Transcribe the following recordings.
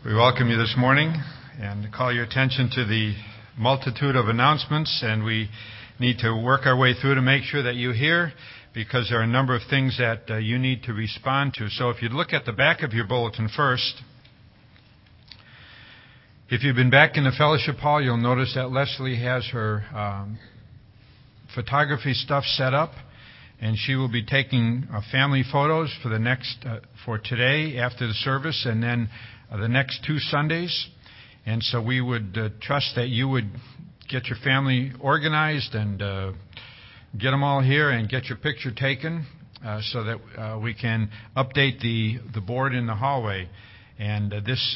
We welcome you this morning and call your attention to the multitude of announcements, and we need to work our way through to make sure that you hear, because there are a number of things that you need to respond to. So if you'd look at the back of your bulletin first, if you've been back in the fellowship hall, you'll notice that Leslie has her photography stuff set up, and she will be taking family photos for today after the service, and then the next 2 Sundays. And so we would trust that you would get your family organized and get them all here and get your picture taken so that we can update the board in the hallway. And this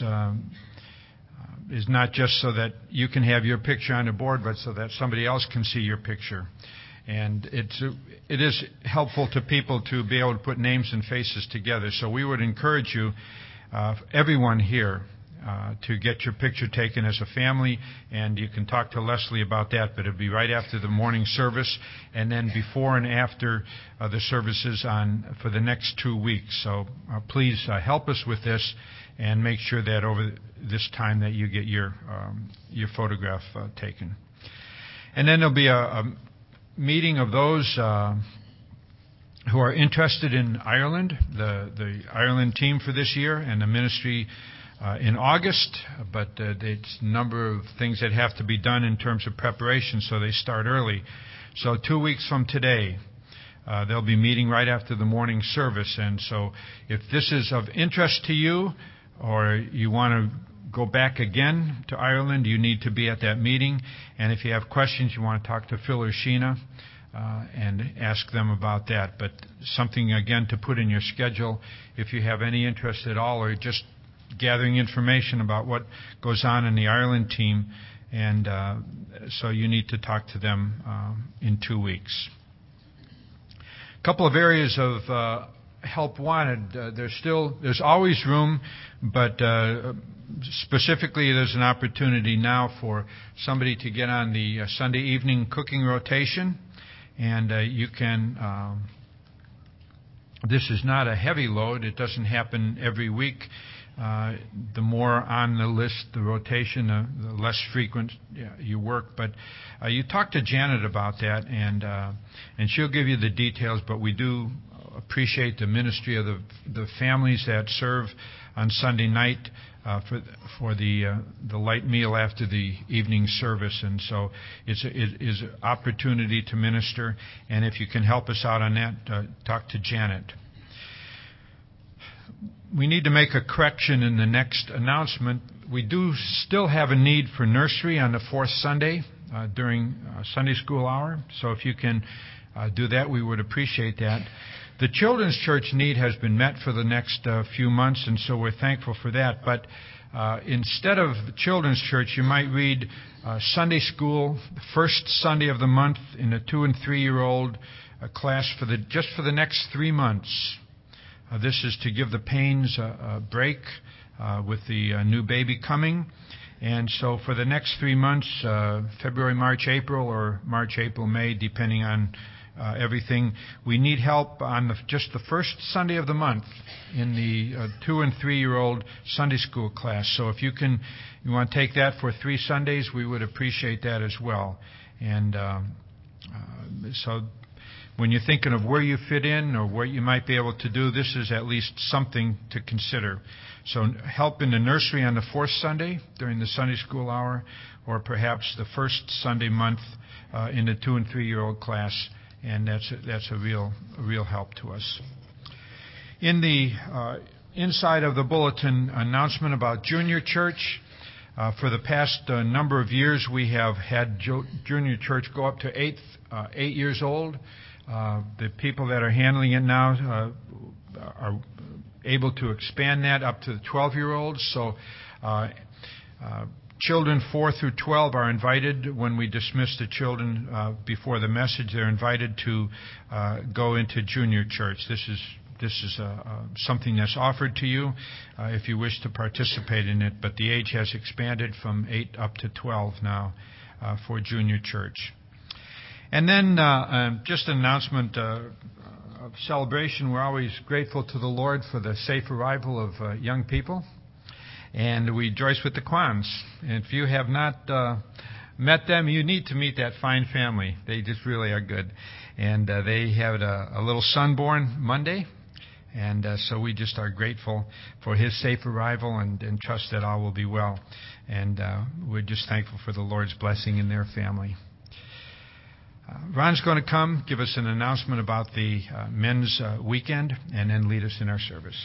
is not just so that you can have your picture on the board, but so that somebody else can see your picture. And it is helpful to people to be able to put names and faces together. So we would encourage you, everyone here, to get your picture taken as a family, and you can talk to Leslie about that, but it'll be right after the morning service, and then before and after the services for the next 2 weeks. So please help us with this, and make sure that over this time that you get your photograph taken. And then there'll be a meeting of those who are interested in Ireland, the Ireland team for this year, and the ministry in August, but it's a number of things that have to be done in terms of preparation, so they start early. So 2 weeks from today, they'll be meeting right after the morning service. And so if this is of interest to you, or you want to go back again to Ireland, you need to be at that meeting. And if you have questions, you want to talk to Phil or Sheena and ask them about that. But something, again, to put in your schedule if you have any interest at all, or just gathering information about what goes on in the Ireland team. And so you need to talk to them in 2 weeks. A couple of areas of help wanted. There's always room, but specifically there's an opportunity now for somebody to get on the Sunday evening cooking rotation, and you can. This is not a heavy load. It doesn't happen every week. The more on the list, the rotation, the less frequent you work. But you talk to Janet about that, and she'll give you the details. But we do appreciate the ministry of the families that serve on Sunday night for the light meal after the evening service. And so it is an opportunity to minister. And if you can help us out on that, talk to Janet. We need to make a correction in the next announcement. We do still have a need for nursery on the 4th Sunday during Sunday school hour. So if you can do that, we would appreciate that. The children's church need has been met for the next few months, and so we're thankful for that. But instead of children's church, you might read Sunday school, the first Sunday of the month in the 2- and 3-year-old class just for the next 3 months. This is to give the pains a break with the new baby coming. And so for the next 3 months, February, March, April, or March, April, May, depending on everything, we need help on just the first Sunday of the month in the 2- and 3-year-old Sunday school class. So if you want to take that for 3 Sundays, we would appreciate that as well. And so when you're thinking of where you fit in or what you might be able to do, this is at least something to consider. So help in the nursery on the 4th Sunday during the Sunday school hour, or perhaps the first Sunday month in the 2- and 3-year-old class, and that's a real help to us. In the inside of the bulletin, announcement about junior church. For the past number of years, we have had junior church go up to 8 years old. The people that are handling it now are able to expand that up to the 12-year-olds. So children 4 through 12 are invited. When we dismiss the children before the message, they're invited to go into junior church. This is something that's offered to you if you wish to participate in it. But the age has expanded from 8 up to 12 now for junior church. And then just an announcement of celebration. We're always grateful to the Lord for the safe arrival of young people. and we rejoice with the Kwans. And if you have not met them, you need to meet that fine family. They just really are good. And they had a little son born Monday, and so we just are grateful for his safe arrival and trust that all will be well. And we're just thankful for the Lord's blessing in their family. Ron's going to come give us an announcement about the men's weekend and then lead us in our service.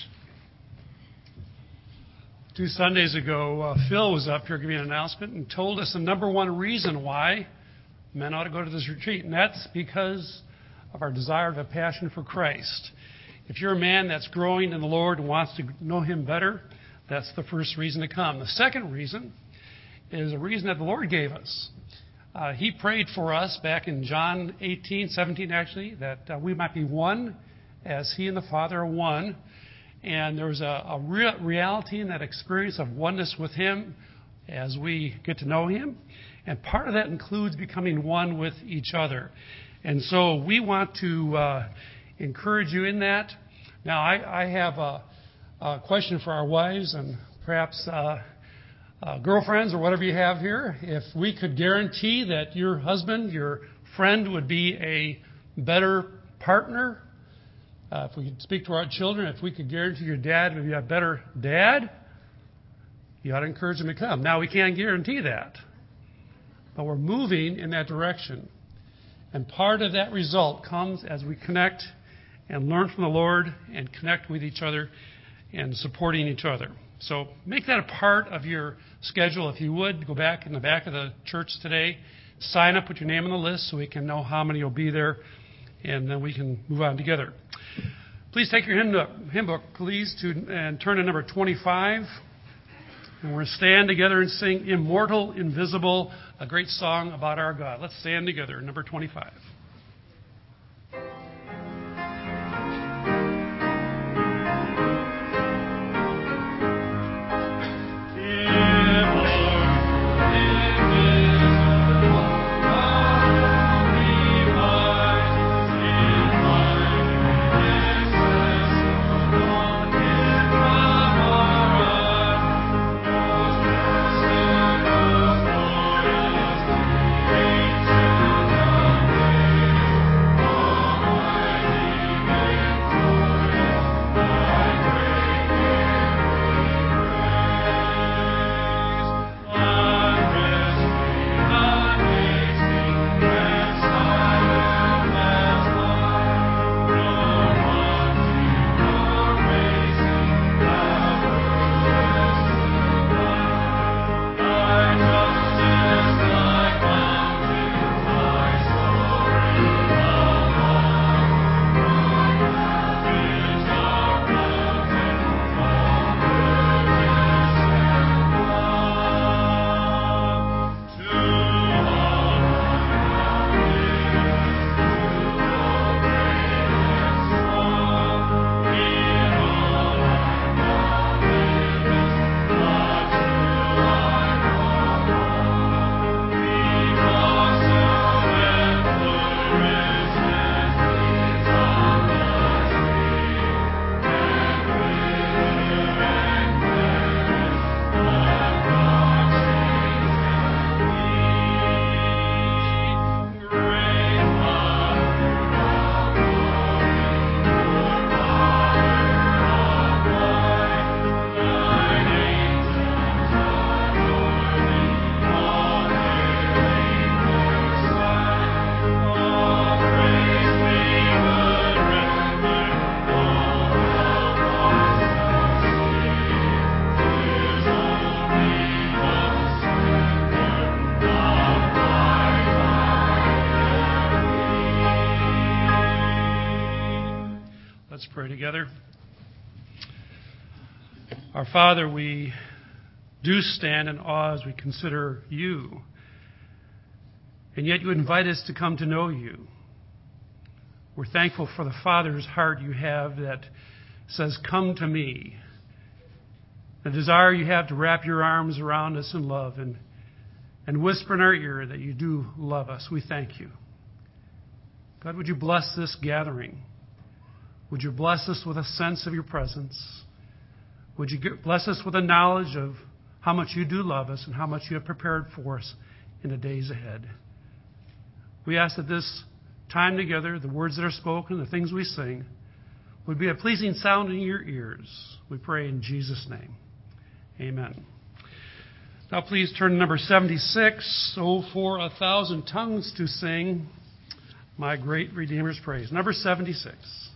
2 Sundays ago, Phil was up here giving an announcement and told us the number one reason why men ought to go to this retreat, and that's because of our desire of a passion for Christ. If you're a man that's growing in the Lord and wants to know Him better, that's the first reason to come. The second reason is a reason that the Lord gave us. He prayed for us back in John 18:17 actually, that we might be one as He and the Father are one. And there's a reality in that experience of oneness with Him as we get to know Him. And part of that includes becoming one with each other. And so we want to encourage you in that. Now, I have a question for our wives and perhaps girlfriends or whatever you have here. If we could guarantee that your husband, your friend, would be a better partner, if we could speak to our children, if we could guarantee your dad would be a better dad, you ought to encourage them to come. Now, we can't guarantee that, but we're moving in that direction. And part of that result comes as we connect and learn from the Lord and connect with each other and supporting each other. So make that a part of your schedule. If you would, go back in the back of the church today, sign up, put your name on the list so we can know how many will be there, and then we can move on together. Please take your hymn book, please, and turn to number 25. And we're going to stand together and sing Immortal, Invisible, a great song about our God. Let's stand together, number 25. Together. Our Father, we do stand in awe as we consider you, and yet you invite us to come to know you. We're thankful for the Father's heart you have that says, "Come to me." The desire you have to wrap your arms around us in love and whisper in our ear that you do love us. We thank you. God, would you bless this gathering? Would you bless us with a sense of your presence? Would you bless us with a knowledge of how much you do love us and how much you have prepared for us in the days ahead. We ask that this time together, the words that are spoken, the things we sing, would be a pleasing sound in your ears. We pray in Jesus' name. Amen. Now please turn to number 76, Oh, for 1,000 tongues to sing my great Redeemer's praise. Number 76.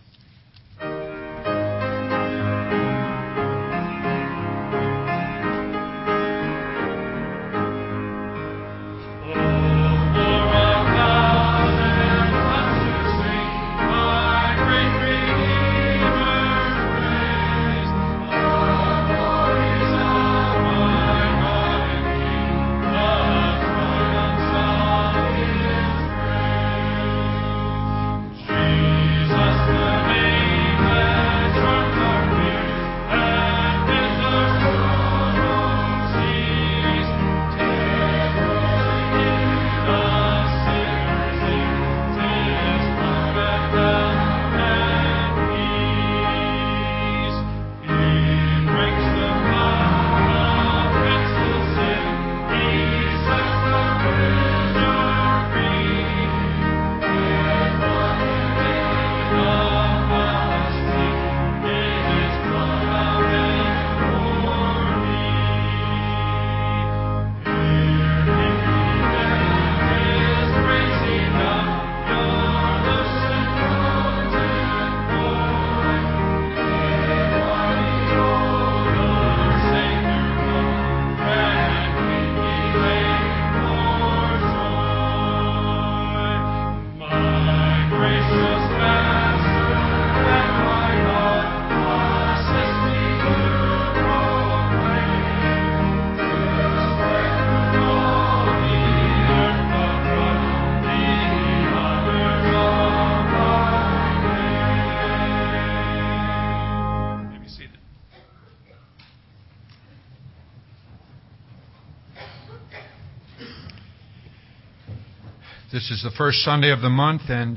This is the first Sunday of the month, and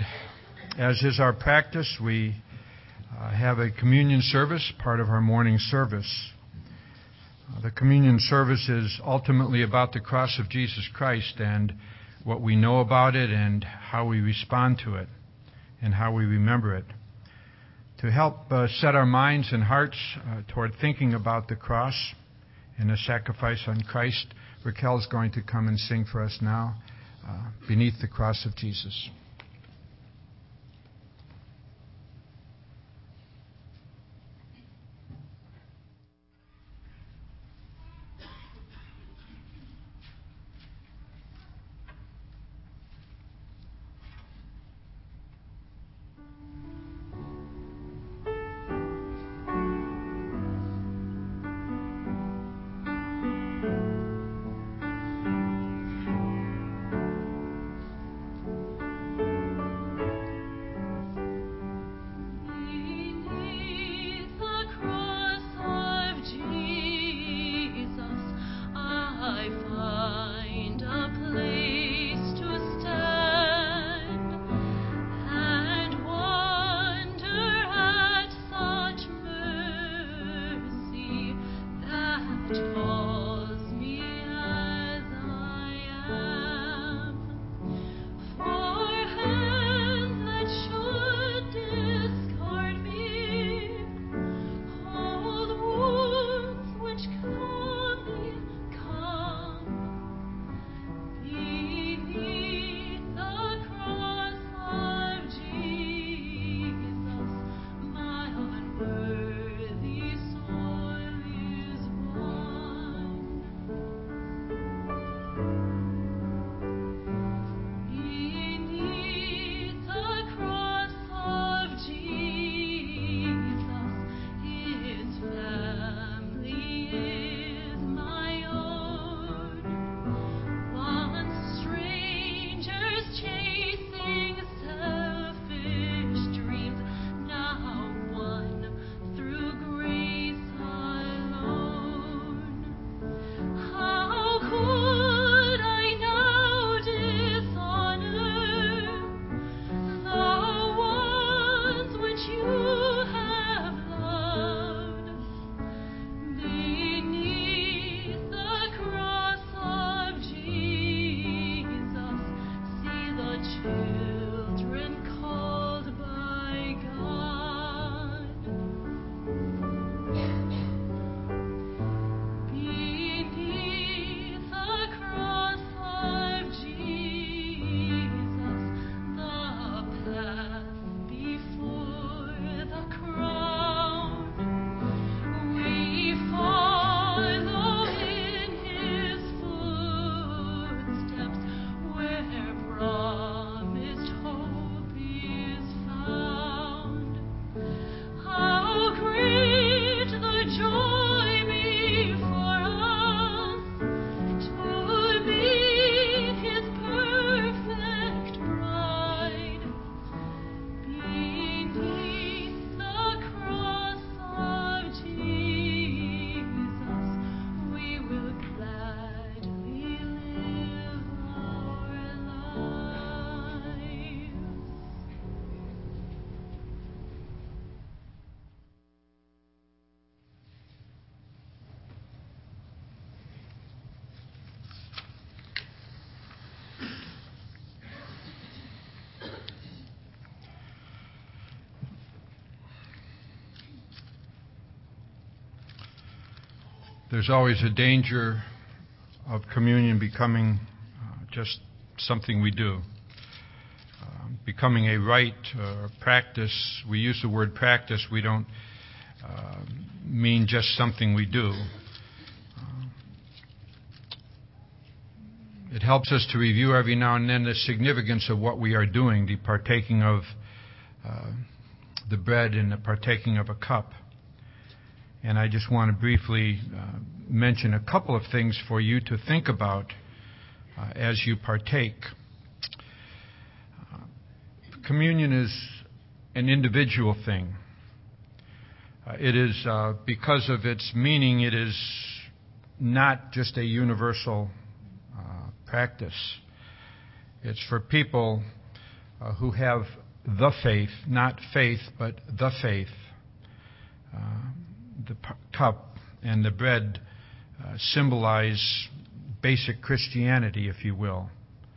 as is our practice, we have a communion service, part of our morning service. The communion service is ultimately about the cross of Jesus Christ and what we know about it and how we respond to it and how we remember it. To help set our minds and hearts toward thinking about the cross and the sacrifice on Christ, Raquel is going to come and sing for us now, Beneath the Cross of Jesus. There's always a danger of communion becoming just something we do, becoming a rite or practice. We use the word practice. We don't mean just something we do. It helps us to review every now and then the significance of what we are doing, the partaking of the bread and the partaking of a cup. And I just want to briefly mention a couple of things for you to think about as you partake. Communion is an individual thing. It is, because of its meaning, it is not just a universal practice. It's for people who have the faith, not faith, but the faith. The cup and the bread symbolize basic Christianity, if you will.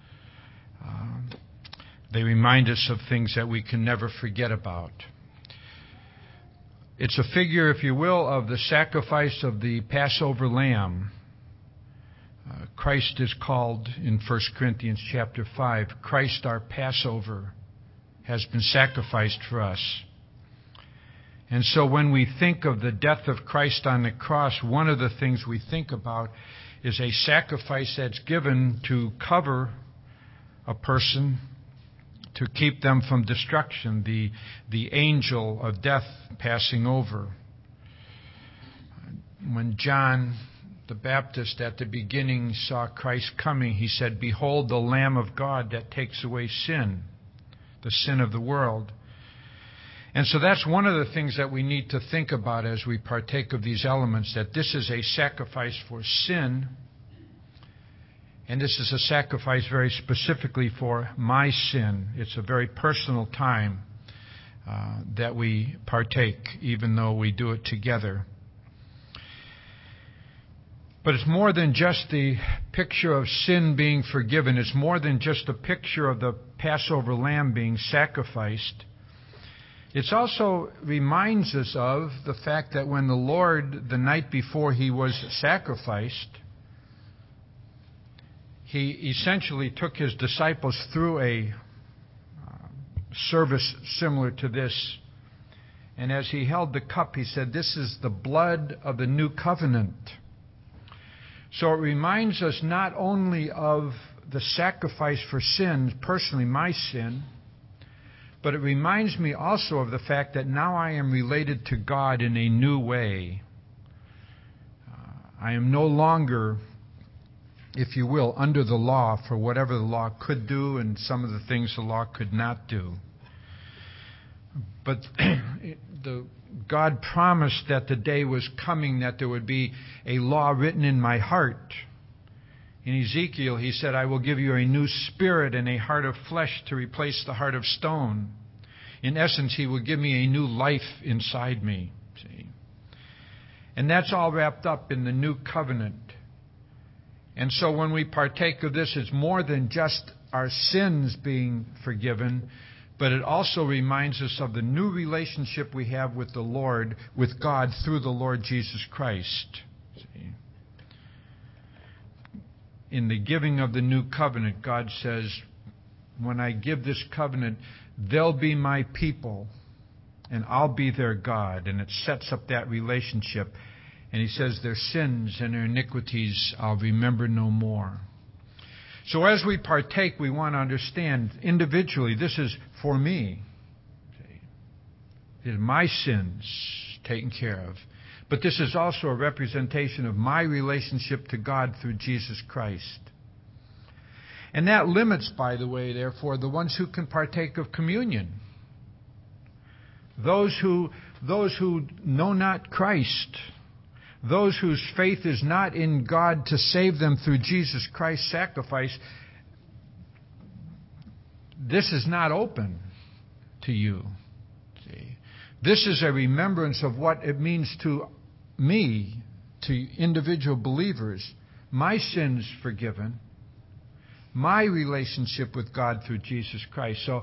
They remind us of things that we can never forget about. It's a figure, if you will, of the sacrifice of the Passover lamb. Christ is called in 1 Corinthians chapter 5, Christ our Passover has been sacrificed for us. And so when we think of the death of Christ on the cross, one of the things we think about is a sacrifice that's given to cover a person, to keep them from destruction, the angel of death passing over. When John the Baptist at the beginning saw Christ coming, he said, "Behold the Lamb of God that takes away sin, the sin of the world." And so that's one of the things that we need to think about as we partake of these elements, that this is a sacrifice for sin, and this is a sacrifice very specifically for my sin. It's a very personal time that we partake, even though we do it together. But it's more than just the picture of sin being forgiven. It's more than just a picture of the Passover lamb being sacrificed. It also reminds us of the fact that when the Lord, the night before he was sacrificed, he essentially took his disciples through a service similar to this. And as he held the cup, he said, "This is the blood of the new covenant." So it reminds us not only of the sacrifice for sin, personally my sin, but it reminds me also of the fact that now I am related to God in a new way. I am no longer, if you will, under the law for whatever the law could do and some of the things the law could not do. But God promised that the day was coming that there would be a law written in my heart. In Ezekiel, he said, "I will give you a new spirit and a heart of flesh to replace the heart of stone." In essence, he will give me a new life inside me. See? And that's all wrapped up in the new covenant. And so when we partake of this, it's more than just our sins being forgiven, but it also reminds us of the new relationship we have with the Lord, with God, through the Lord Jesus Christ. See? In the giving of the new covenant, God says, when I give this covenant, they'll be my people, and I'll be their God. And it sets up that relationship. And he says, their sins and their iniquities I'll remember no more. So as we partake, we want to understand individually, this is for me. It is my sins taken care of. But this is also a representation of my relationship to God through Jesus Christ. And that limits, by the way, therefore, the ones who can partake of communion. Those who know not Christ. Those whose faith is not in God to save them through Jesus Christ's sacrifice. This is not open to you. See? This is a remembrance of what it means to me, to individual believers. My sins forgiven. My relationship with God through Jesus Christ. So,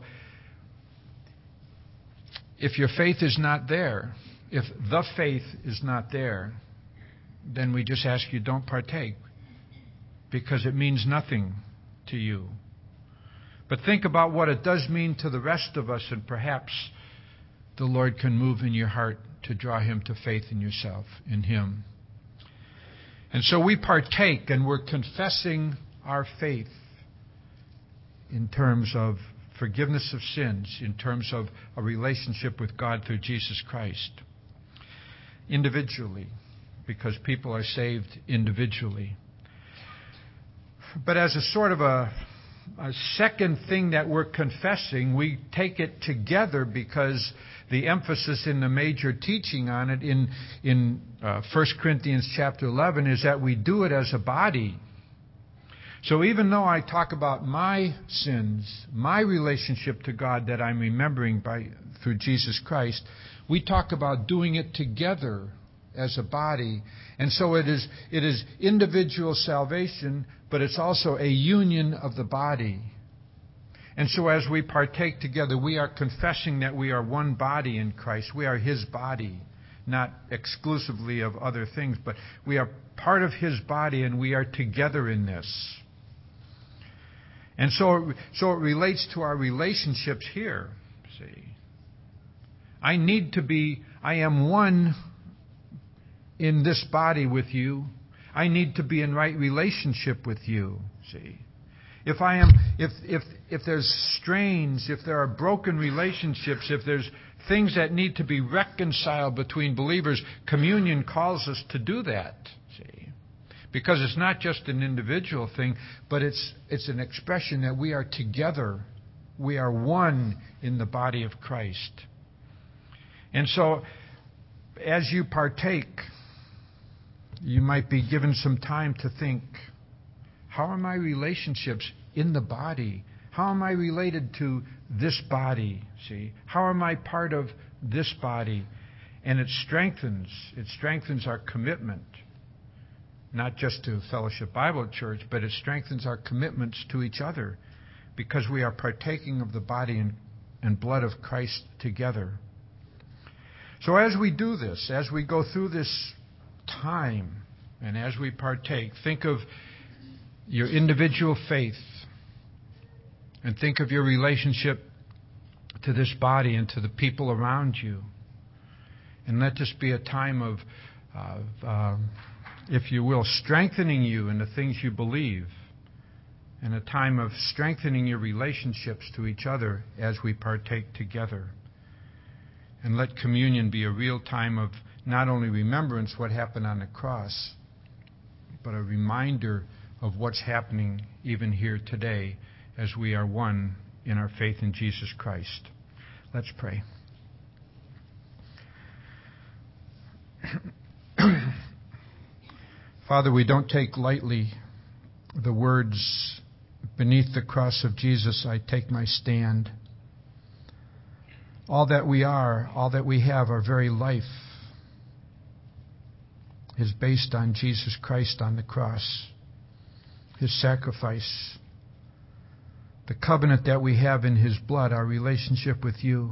if your faith is not there, if the faith is not there, then we just ask you, don't partake, because it means nothing to you. But think about what it does mean to the rest of us, and perhaps the Lord can move in your heart to draw him to faith in yourself, in him. And so we partake, and we're confessing our faith in terms of forgiveness of sins, in terms of a relationship with God through Jesus Christ. Individually, because people are saved individually. But as a sort of a second thing that we're confessing, we take it together, because the emphasis in the major teaching on it in 1 Corinthians chapter 11 is that we do it as a body. So even though I talk about my sins, my relationship to God that I'm remembering through Jesus Christ, we talk about doing it together as a body. And so it is individual salvation, but it's also a union of the body. And so as we partake together, we are confessing that we are one body in Christ. We are his body, not exclusively of other things, but we are part of his body, and we are together in this. And so it relates to our relationships here. See, I am one in this body with you. I need to be in right relationship with you. See, if there's strains, if there are broken relationships, if there's things that need to be reconciled between believers, communion calls us to do that. See, because it's not just an individual thing, but it's an expression that we are together. We are one in the body of Christ. And so, as you partake, you might be given some time to think, how are my relationships in the body? How am I related to this body? See, how am I part of this body? And it strengthens our commitment, not just to Fellowship Bible Church, but it strengthens our commitments to each other, because we are partaking of the body and blood of Christ together. So as we do this, as we go through this time, and as we partake, think of your individual faith, and think of your relationship to this body and to the people around you. And let this be a time of if you will, strengthening you in the things you believe, and a time of strengthening your relationships to each other as we partake together. And let communion be a real time of not only remembrance what happened on the cross, but a reminder of what's happening even here today as we are one in our faith in Jesus Christ. Let's pray. Father, we don't take lightly the words, beneath the cross of Jesus, I take my stand. All that we are, all that we have, our very life is based on Jesus Christ on the cross, his sacrifice, the covenant that we have in his blood, our relationship with you.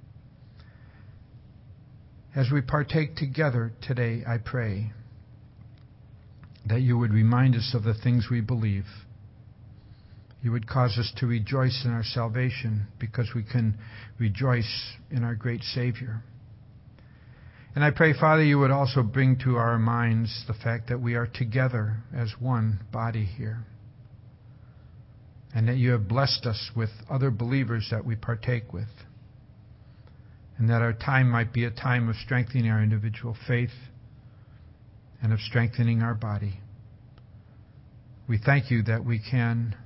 As we partake together today, I pray that you would remind us of the things we believe. You would cause us to rejoice in our salvation, because we can rejoice in our great Savior. And I pray, Father, you would also bring to our minds the fact that we are together as one body here, and that you have blessed us with other believers that we partake with, and that our time might be a time of strengthening our individual faith and of strengthening our body. We thank you that we can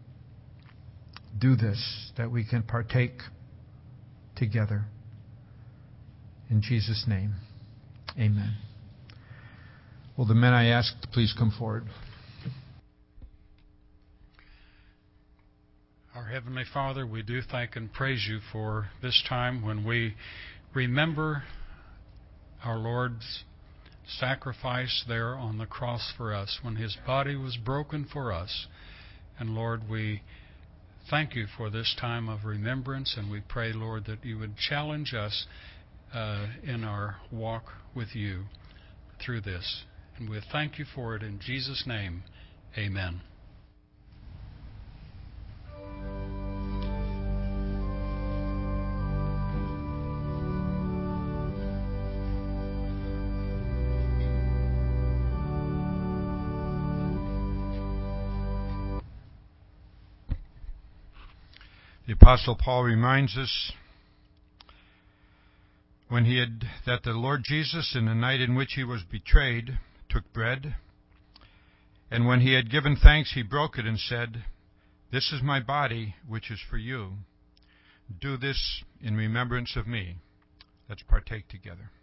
do this, that we can partake together. In Jesus' name, amen. Will the men I ask to please come forward? Our Heavenly Father, we do thank and praise you for this time when we remember our Lord's sacrifice there on the cross for us, when his body was broken for us. And Lord, we thank you for this time of remembrance, and we pray, Lord, that you would challenge us in our walk with you through this. And we thank you for it in Jesus' name. Amen. The Apostle Paul reminds us that the Lord Jesus, in the night in which he was betrayed, took bread, and when he had given thanks, he broke it and said, "This is my body, which is for you. Do this in remembrance of me." Let's partake together.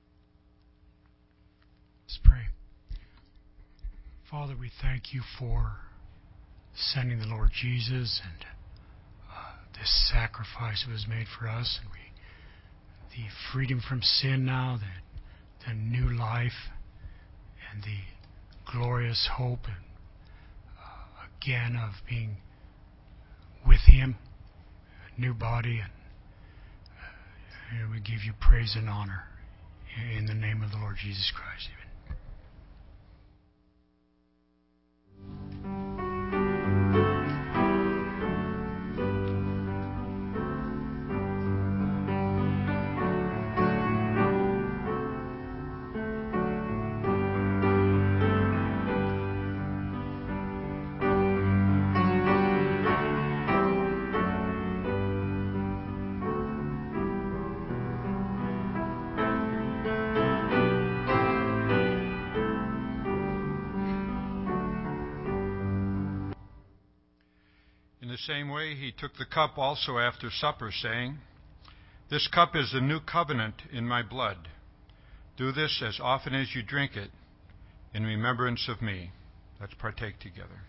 Let's pray. Father, we thank you for sending the Lord Jesus and this sacrifice that was made for us, and the freedom from sin now, the new life, and the glorious hope, and again of being with Him, a new body, and we give you praise and honor in the name of the Lord Jesus Christ. Amen. In the same way, he took the cup also after supper, saying, "This cup is the new covenant in my blood. Do this as often as you drink it in remembrance of me." Let's partake together.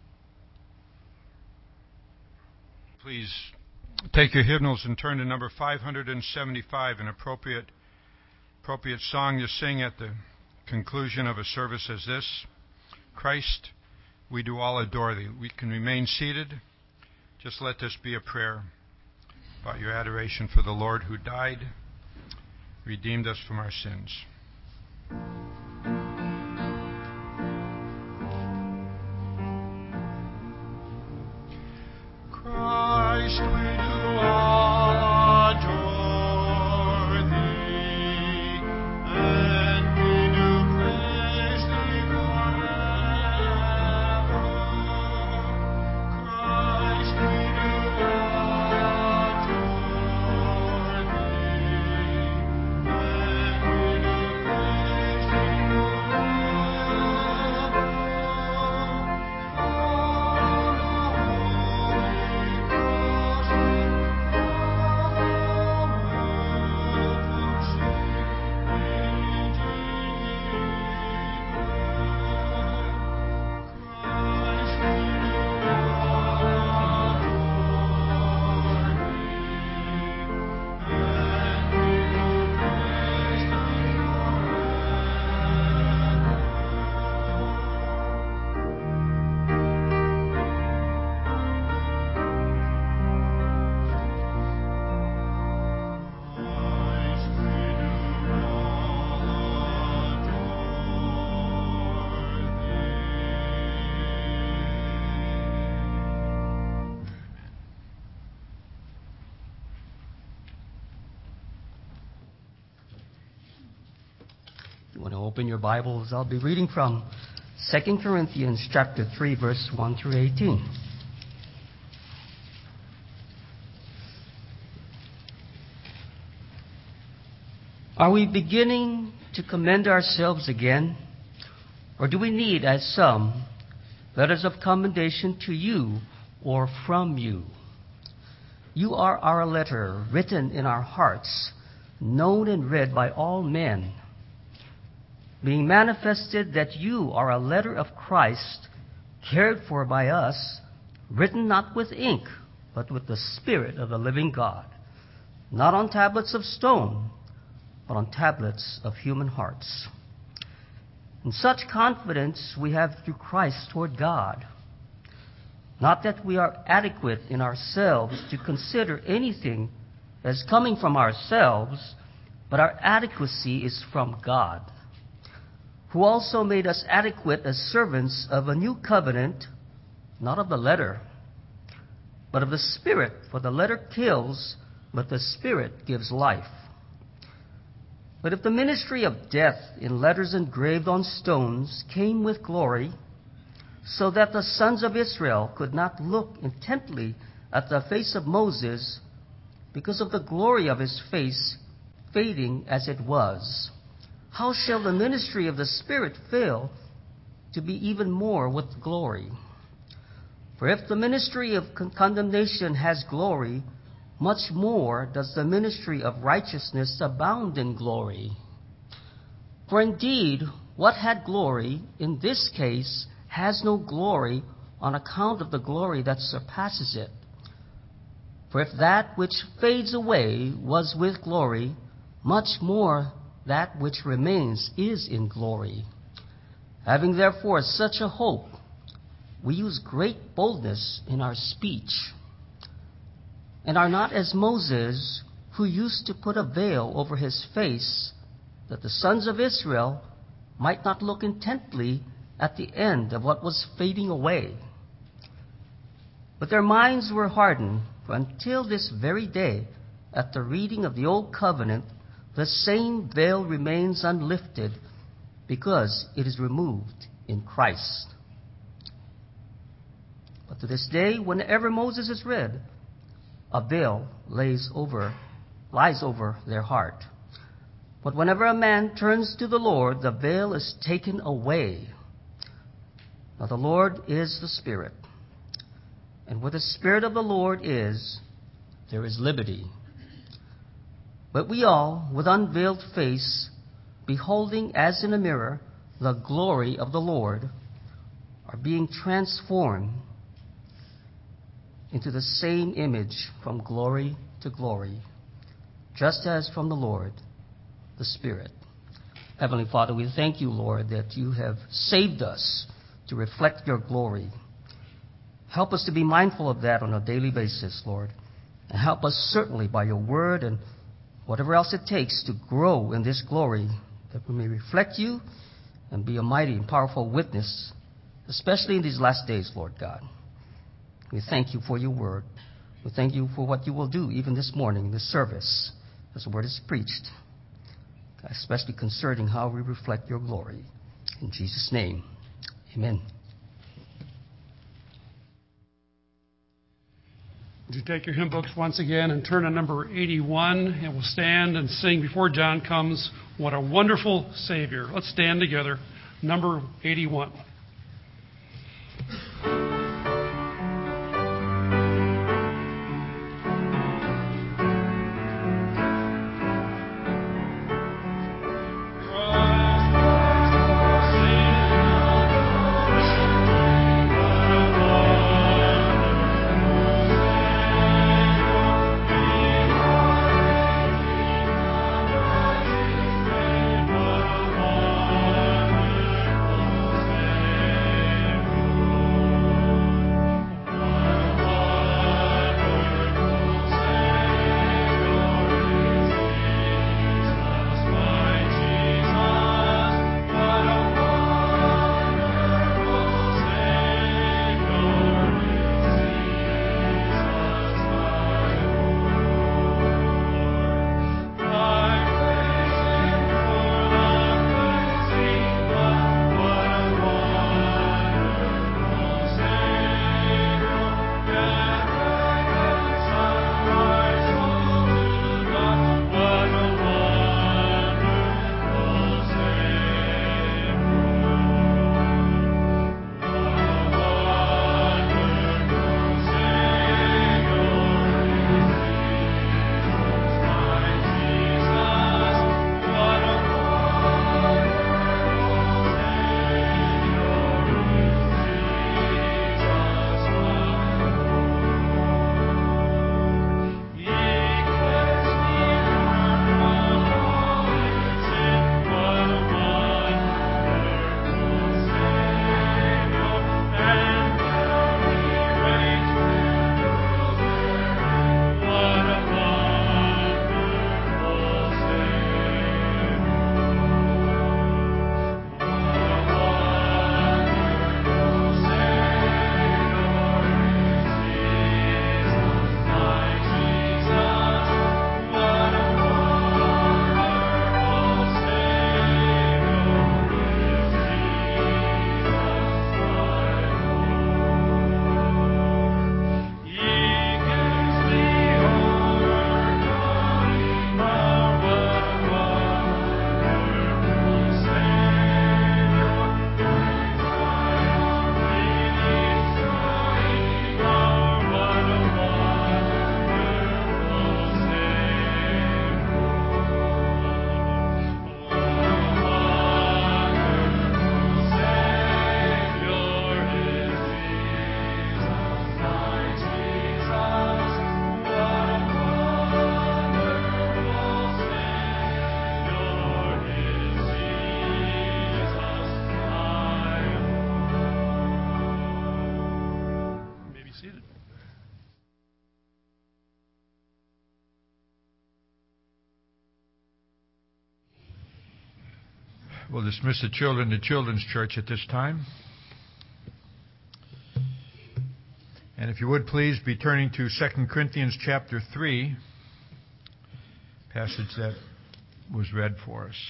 Please take your hymnals and turn to number 575, an appropriate song to sing at the conclusion of a service as this. Christ, we do all adore thee. We can remain seated. Just let this be a prayer about your adoration for the Lord who died, redeemed us from our sins. Christ, we do all adore thee, and we do praise thee forever. Christ, we do all adore thee, and we do praise You want to open your Bibles? I'll be reading from 2 Corinthians chapter 3, verse 1 through 18. Are we beginning to commend ourselves again? Or do we need, as some, letters of commendation to you or from you? You are our letter, written in our hearts, known and read by all men, being manifested that you are a letter of Christ, cared for by us, written not with ink, but with the Spirit of the living God, not on tablets of stone, but on tablets of human hearts. And such confidence we have through Christ toward God. Not that we are adequate in ourselves to consider anything as coming from ourselves, but our adequacy is from God, who also made us adequate as servants of a new covenant, not of the letter, but of the Spirit. For the letter kills, but the Spirit gives life. But if the ministry of death in letters engraved on stones came with glory, so that the sons of Israel could not look intently at the face of Moses because of the glory of his face fading as it was, how shall the ministry of the Spirit fail to be even more with glory? For if the ministry of condemnation has glory, much more does the ministry of righteousness abound in glory. For indeed, what had glory in this case has no glory on account of the glory that surpasses it. For if that which fades away was with glory, much more that which remains is in glory. Having therefore such a hope, we use great boldness in our speech, and are not as Moses, who used to put a veil over his face, that the sons of Israel might not look intently at the end of what was fading away. But their minds were hardened, for until this very day, at the reading of the Old Covenant, the same veil remains unlifted, because it is removed in Christ. But to this day, whenever Moses is read, a veil lies over their heart. But whenever a man turns to the Lord, the veil is taken away. Now the Lord is the Spirit, and where the Spirit of the Lord is, there is liberty. But we all, with unveiled face, beholding as in a mirror the glory of the Lord, are being transformed into the same image from glory to glory, just as from the Lord, the Spirit. Heavenly Father, we thank you, Lord, that you have saved us to reflect your glory. Help us to be mindful of that on a daily basis, Lord. And help us certainly by your word and whatever else it takes to grow in this glory, that we may reflect you and be a mighty and powerful witness, especially in these last days, Lord God. We thank you for your word. We thank you for what you will do even this morning in this service as the word is preached, especially concerning how we reflect your glory. In Jesus' name, amen. Would you take your hymn books once again and turn to number 81, and we'll stand and sing before John comes, What a Wonderful Savior. Let's stand together. Number 81. We'll dismiss the children to Children's Church at this time. And if you would please be turning to 2 Corinthians chapter 3, passage that was read for us.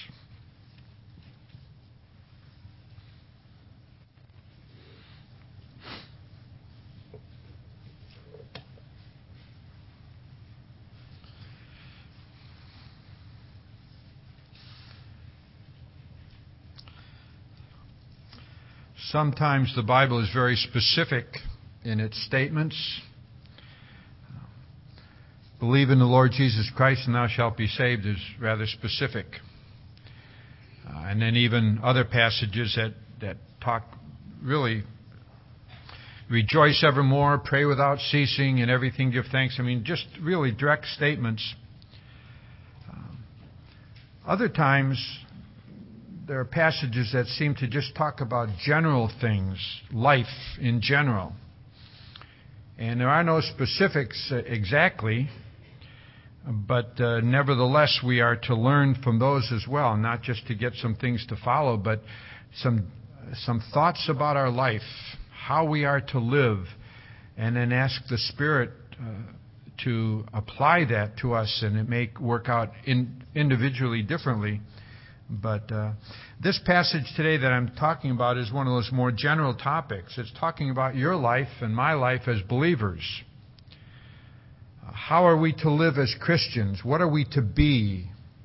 Sometimes the Bible is very specific in its statements. Believe in the Lord Jesus Christ and thou shalt be saved is rather specific. And then even other passages that talk really rejoice evermore, pray without ceasing, in everything give thanks. I mean, just really direct statements. Other times there are passages that seem to just talk about general things, life in general. And there are no specifics exactly, but nevertheless we are to learn from those as well, not just to get some things to follow, but some thoughts about our life, how we are to live, and then ask the Spirit to apply that to us, and it may work out individually differently. But this passage today that I'm talking about is one of those more general topics. It's talking about your life and my life as believers. How are we to live as Christians? What are we to be?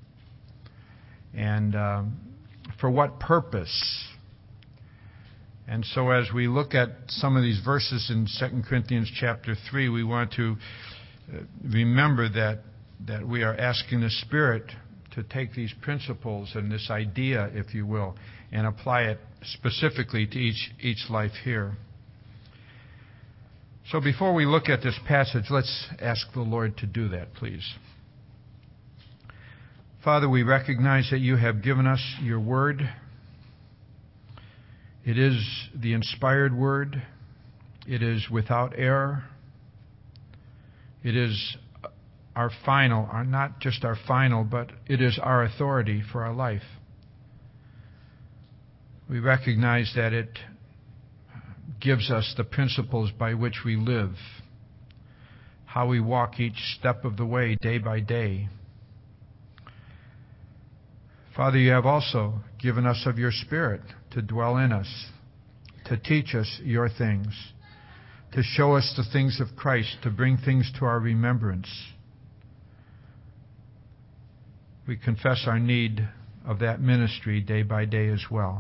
And for what purpose? And so as we look at some of these verses in 2 Corinthians chapter 3, we want to remember that we are asking the Spirit to take these principles and this idea, if you will, and apply it specifically to each life here. So before we look at this passage, let's ask the Lord to do that, please. Father, we recognize that you have given us your word. It is the inspired word. It is without error. It is our final, not just our final, but it is our authority for our life. We recognize that it gives us the principles by which we live, how we walk each step of the way, day by day. Father, you have also given us of your Spirit to dwell in us, to teach us your things, to show us the things of Christ, to bring things to our remembrance. We confess our need of that ministry day by day as well.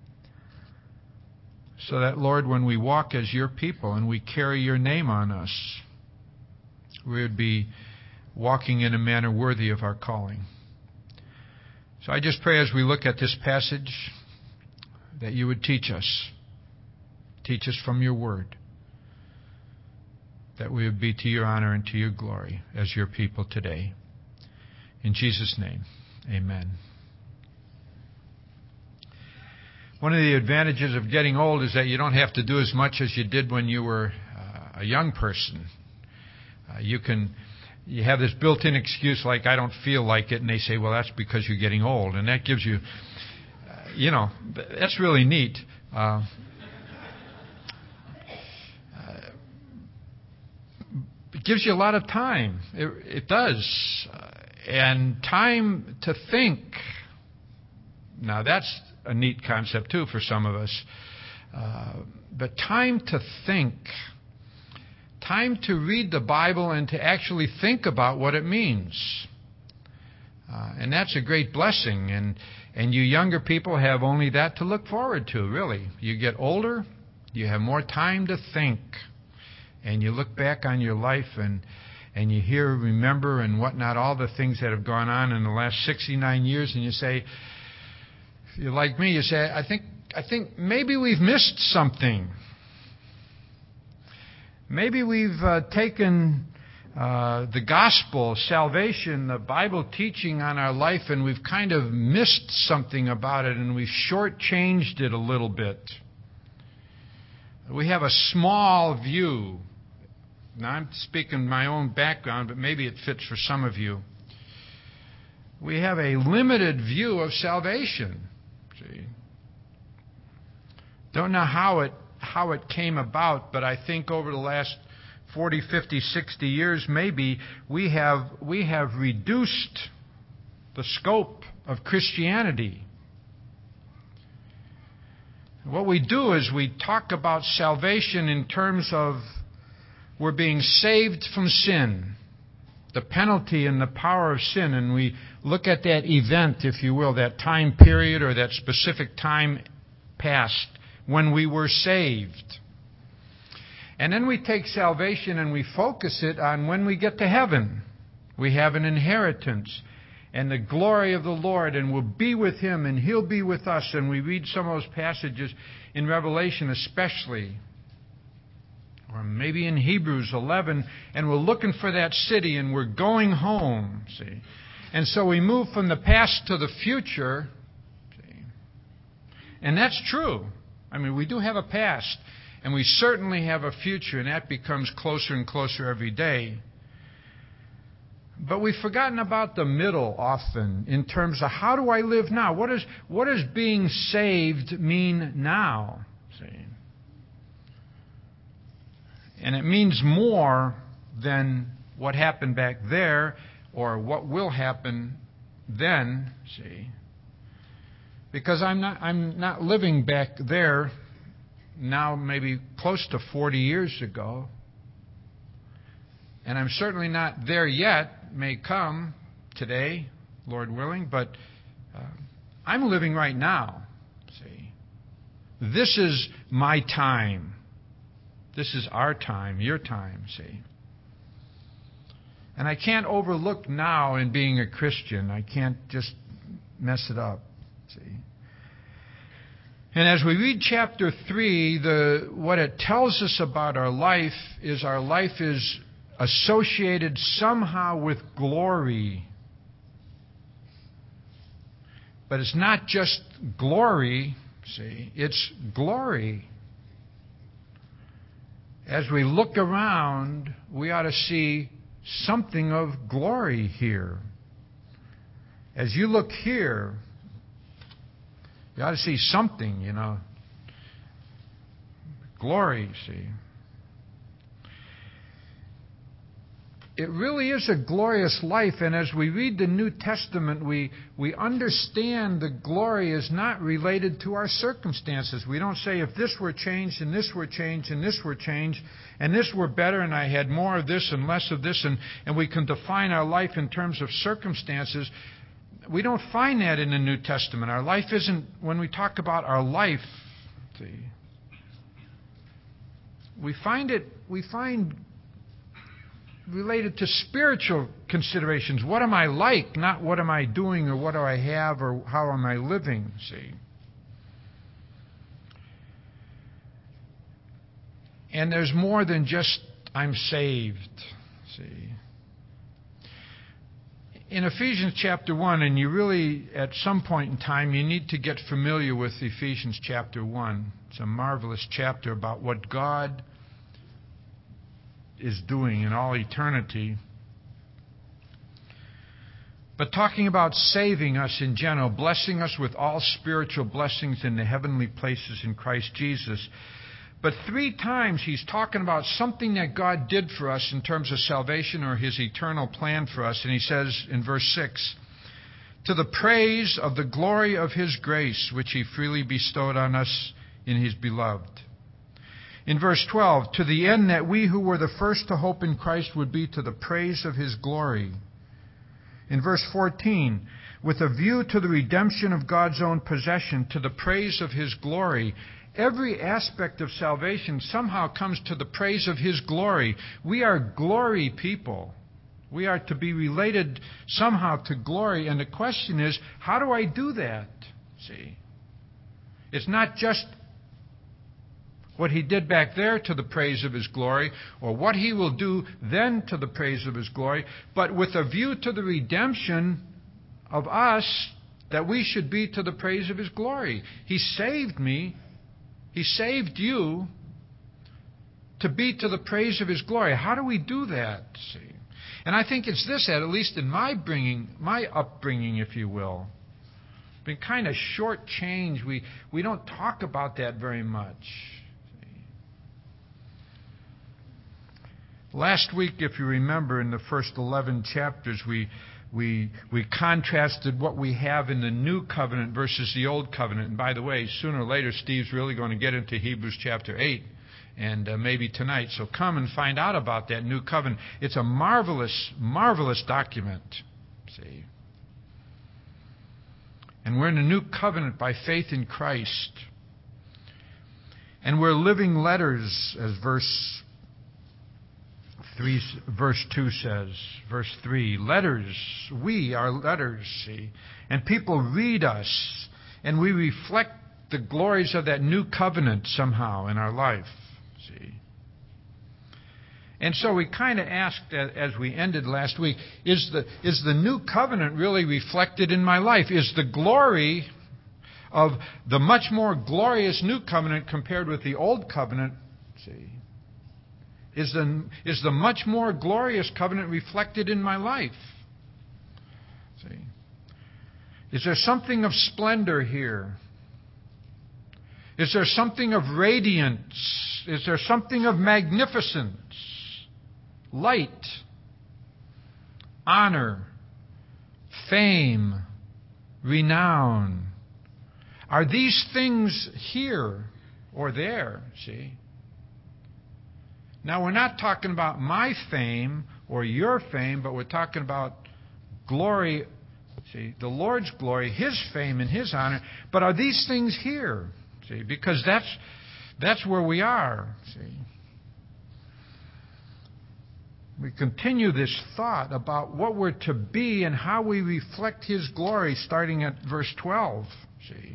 So that, Lord, when we walk as your people and we carry your name on us, we would be walking in a manner worthy of our calling. So I just pray as we look at this passage that you would teach us from your word, that we would be to your honor and to your glory as your people today. In Jesus' name, amen. One of the advantages of getting old is that you don't have to do as much as you did when you were a young person. You have this built-in excuse like, I don't feel like it, and they say, well, that's because you're getting old. And that gives you, that's really neat. It gives you a lot of time. It does. And time to think. Now, that's a neat concept, too, for some of us. But time to think. Time to read the Bible and to actually think about what it means. And that's a great blessing. And you younger people have only that to look forward to, really. You get older, you have more time to think. And you look back on your life and you remember and whatnot, all the things that have gone on in the last 69 years, and you say, if you're like me, you say, I think maybe we've missed something. Maybe we've taken the gospel, salvation, the Bible teaching on our life, and we've kind of missed something about it, and we've shortchanged it a little bit. We have a small view. Now, I'm speaking my own background, but maybe it fits for some of you. We have a limited view of salvation. See, Don't know how it came about, but I think over the last 40, 50, 60 years maybe, we have reduced the scope of Christianity. What we do is we talk about salvation in terms of we're being saved from sin, the penalty and the power of sin, and we look at that event, if you will, that time period or that specific time past when we were saved. And then we take salvation and we focus it on when we get to heaven. We have an inheritance and the glory of the Lord, and we'll be with Him and He'll be with us. And we read some of those passages in Revelation especially, or maybe in Hebrews 11, and we're looking for that city and we're going home, see. And so we move from the past to the future, see. And that's true. I mean, we do have a past, and we certainly have a future, and that becomes closer and closer every day. But we've forgotten about the middle often in terms of how do I live now? What does being saved mean now? See? And it means more than what happened back there or what will happen then, see? Because I'm not living back there now, maybe close to 40 years ago. And I'm certainly not there yet. May come today, Lord willing, but I'm living right now. See, this is my time. This is our time, your time. See, and I can't overlook now in being a Christian. I can't just mess it up. See, and as we read chapter 3, what it tells us about our life is associated somehow with glory. But it's not just glory, see, it's glory. As we look around, we ought to see something of glory here. As you look here, you ought to see something, glory, see. It really is a glorious life, and as we read the New Testament, we understand the glory is not related to our circumstances. We don't say, if this were changed, and this were changed, and this were changed, and this were better, and I had more of this and less of this, and we can define our life in terms of circumstances. We don't find that in the New Testament. Our life isn't, when we talk about our life, see, we find related to spiritual considerations. What am I like? Not what am I doing or what do I have or how am I living, see. And there's more than just I'm saved, see. In Ephesians chapter 1, and you really, at some point in time, you need to get familiar with Ephesians chapter 1. It's a marvelous chapter about what God is doing in all eternity. But talking about saving us in general, blessing us with all spiritual blessings in the heavenly places in Christ Jesus. But 3 times he's talking about something that God did for us in terms of salvation or His eternal plan for us. And he says in verse 6, to the praise of the glory of His grace, which He freely bestowed on us in His beloved. In verse 12, to the end that we who were the first to hope in Christ would be to the praise of His glory. In verse 14, with a view to the redemption of God's own possession, to the praise of His glory. Every aspect of salvation somehow comes to the praise of His glory. We are glory people. We are to be related somehow to glory. And the question is, how do I do that? See, it's not just what He did back there to the praise of His glory, or what He will do then to the praise of His glory, but with a view to the redemption of us, that we should be to the praise of His glory. He saved me. He saved you to be to the praise of His glory. How do we do that? See, and I think it's this, at least in my upbringing, if you will. It's been kind of shortchanged. We don't talk about that very much. Last week, if you remember, in the first 11 chapters, we contrasted what we have in the New Covenant versus the Old Covenant. And by the way, sooner or later, Steve's really going to get into Hebrews chapter 8, and maybe tonight. So come and find out about that New Covenant. It's a marvelous, marvelous document. See? And we're in a New Covenant by faith in Christ. And we're living letters, as verse 2 says. Verse 3, letters, we are letters, see. And people read us, and we reflect the glories of that new covenant somehow in our life, see. And so we kind of asked, as we ended last week, is the new covenant really reflected in my life? Is the glory of the much more glorious new covenant compared with the old covenant, see, is the much more glorious covenant reflected in my life? See? Is there something of splendor here? Is there something of radiance? Is there something of magnificence? Light, honor, fame, renown. Are these things here or there? See? Now, we're not talking about my fame or your fame, but we're talking about glory, see, the Lord's glory, His fame and His honor. But are these things here? See, because that's where we are, see. We continue this thought about what we're to be and how we reflect His glory, starting at verse 12, see.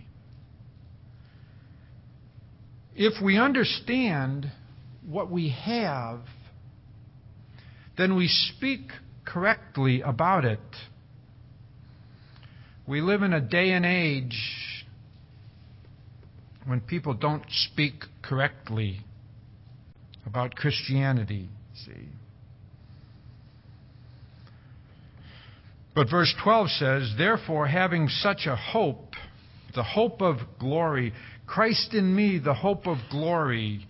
If we understand what we have, then we speak correctly about it. We live in a day and age when people don't speak correctly about Christianity, see. But verse 12 says, therefore, having such a hope, the hope of glory, Christ in me, the hope of glory.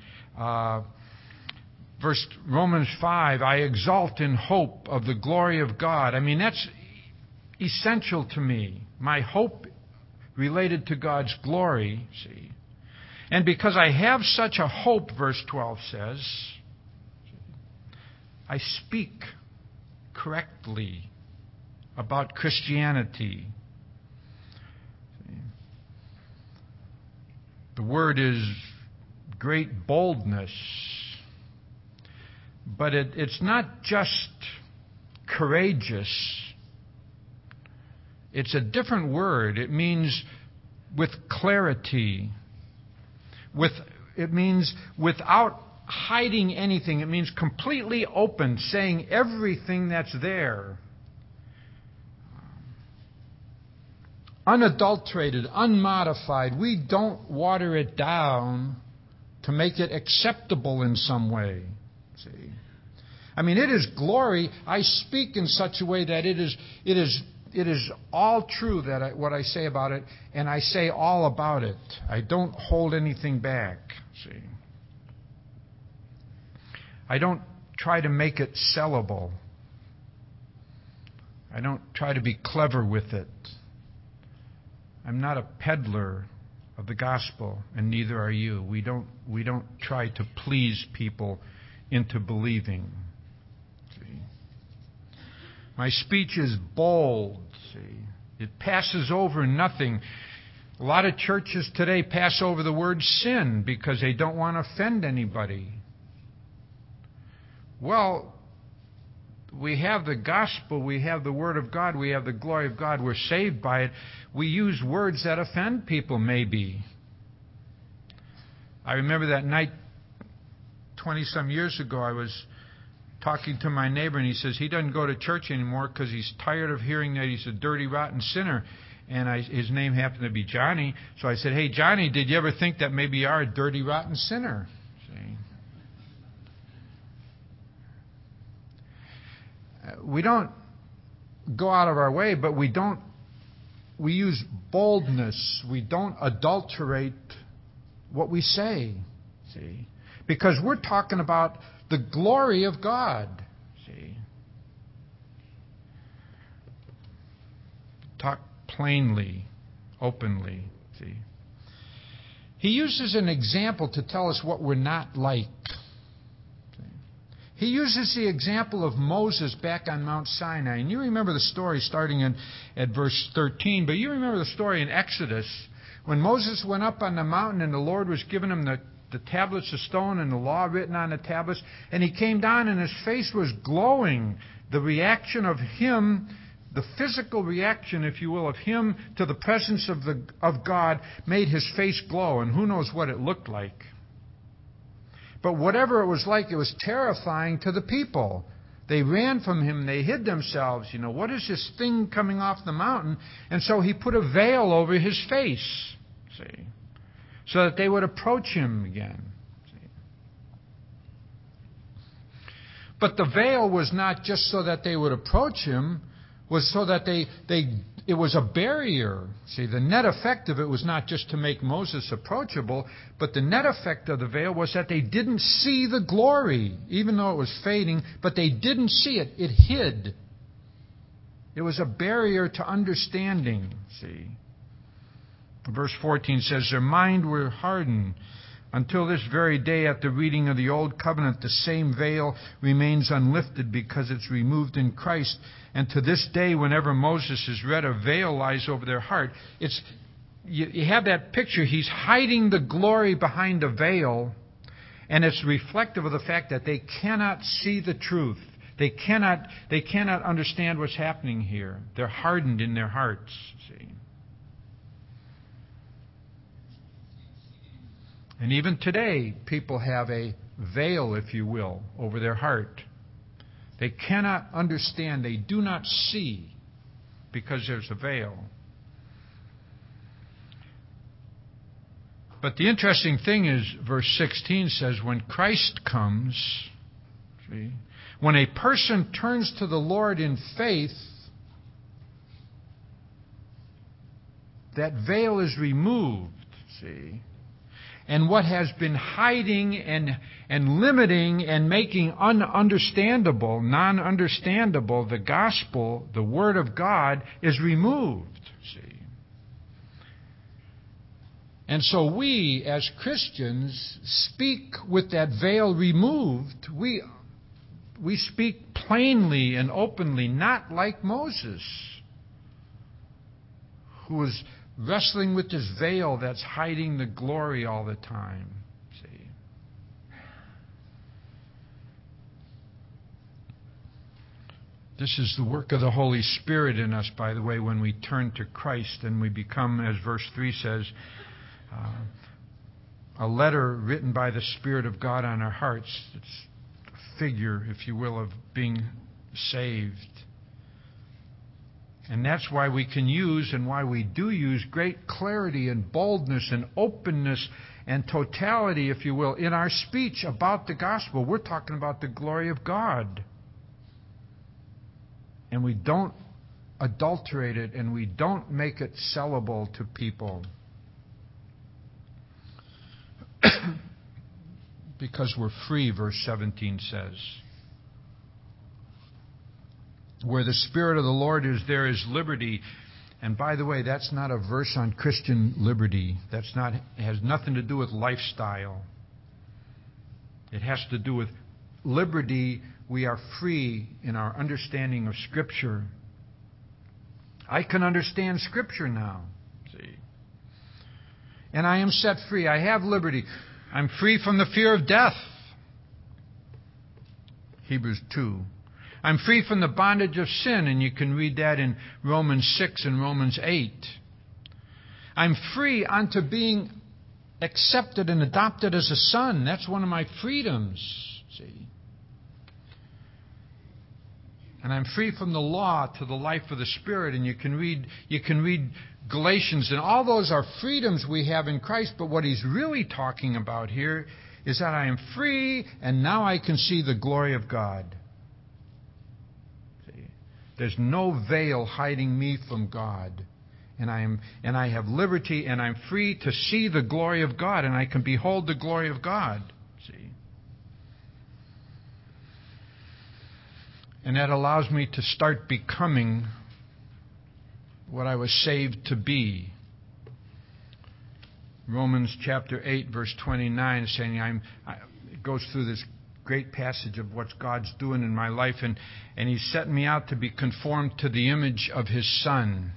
Romans 5, I exult in hope of the glory of God. I mean, that's essential to me. My hope related to God's glory, see. And because I have such a hope, verse 12 says, I speak correctly about Christianity. The word is great boldness. But it's not just courageous. It's a different word. It means with clarity. It means without hiding anything. It means completely open, saying everything that's there. Unadulterated, unmodified. We don't water it down to make it acceptable in some way. See? I mean, it is glory. I speak in such a way that it is all true that what I say about it, and I say all about it. I don't hold anything back. See? I don't try to make it sellable. I don't try to be clever with it. I'm not a peddler of the gospel, and neither are you. We don't try to please people into believing. See? My speech is bold. See? It passes over nothing. A lot of churches today pass over the word sin because they don't want to offend anybody. Well, we have the gospel, we have the Word of God, we have the glory of God, we're saved by it. We use words that offend people, maybe. I remember that night 20-some years ago, I was talking to my neighbor, and he says he doesn't go to church anymore because he's tired of hearing that he's a dirty, rotten sinner. And his name happened to be Johnny. So I said, hey, Johnny, did you ever think that maybe you are a dirty, rotten sinner? See? We don't go out of our way, but we don't we use boldness. We don't adulterate what we say. See? Because we're talking about the glory of God. See? Talk plainly, openly. See? He uses an example to tell us what we're not like. He uses the example of Moses back on Mount Sinai. And you remember the story starting at verse 13, but you remember the story in Exodus when Moses went up on the mountain and the Lord was giving him the tablets of stone and the law written on the tablets, and he came down and his face was glowing. The reaction of him, the physical reaction, if you will, of him to the presence of God made his face glow, and who knows what it looked like. But whatever it was like, it was terrifying to the people. They ran from him. They hid themselves. What is this thing coming off the mountain? And so he put a veil over his face, see, so that they would approach him again. See. But the veil was not just so that they would approach him, was so that it was a barrier. See, the net effect of it was not just to make Moses approachable, but the net effect of the veil was that they didn't see the glory, even though it was fading, but they didn't see it. It hid. It was a barrier to understanding, see. Verse 14 says, their mind were hardened. Until this very day, at the reading of the Old Covenant, the same veil remains unlifted because it's removed in Christ. And to this day, whenever Moses is read, a veil lies over their heart. You have that picture. He's hiding the glory behind a veil, and it's reflective of the fact that they cannot see the truth. They cannot understand what's happening here. They're hardened in their hearts. See. And even today, people have a veil, if you will, over their heart. They cannot understand. They do not see because there's a veil. But the interesting thing is, verse 16 says, when Christ comes, see, when a person turns to the Lord in faith, that veil is removed, see. And what has been hiding and limiting and making non-understandable, the gospel, the Word of God, is removed. See? And so we, as Christians, speak with that veil removed. We speak plainly and openly, not like Moses, who was wrestling with this veil that's hiding the glory all the time. See? This is the work of the Holy Spirit in us, by the way, when we turn to Christ and we become, as verse 3 says, a letter written by the Spirit of God on our hearts. It's a figure, if you will, of being saved. And that's why we can use, and why we do use, great clarity and boldness and openness and totality, if you will, in our speech about the gospel. We're talking about the glory of God. And we don't adulterate it, and we don't make it sellable to people. Because we're free, verse 17 says. Where the Spirit of the Lord is, there is liberty. And by the way, that's not a verse on Christian liberty. It has nothing to do with lifestyle. It has to do with liberty. We are free in our understanding of Scripture. I can understand Scripture now. See? And I am set free. I have liberty. I'm free from the fear of death. Hebrews 2. I'm free from the bondage of sin, and you can read that in Romans 6 and Romans 8. I'm free unto being accepted and adopted as a son. That's one of my freedoms, see. And I'm free from the law to the life of the Spirit, and you can read Galatians, and all those are freedoms we have in Christ, but what he's really talking about here is that I am free, and now I can see the glory of God. There's no veil hiding me from God. and I have liberty, and I'm free to see the glory of God, and I can behold the glory of God. See? And that allows me to start becoming what I was saved to be. Romans chapter 8, verse 29 is saying, it goes through this great passage of what God's doing in my life, and He's setting me out to be conformed to the image of His Son,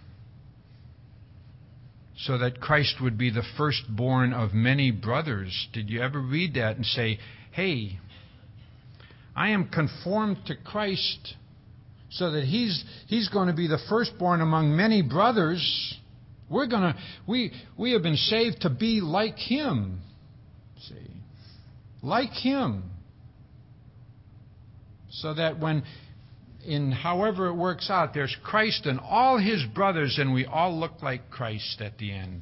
so that Christ would be the firstborn of many brothers. Did you ever read that and say, hey, I am conformed to Christ so that He's going to be the firstborn among many brothers? We have been saved to be like Him. See? Like Him. So that when, in however it works out, there's Christ and all His brothers, and we all look like Christ at the end.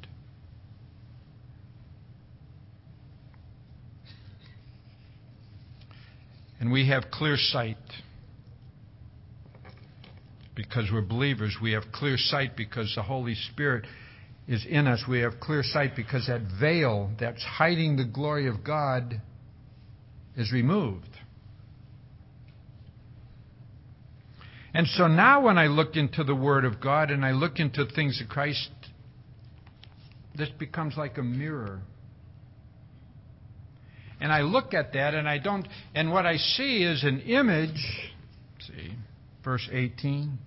And we have clear sight. Because we're believers, we have clear sight because the Holy Spirit is in us. We have clear sight because that veil that's hiding the glory of God is removed. And so now when I look into the Word of God and I look into things of Christ, this becomes like a mirror. And I look at that and what I see is an image. See, verse 18.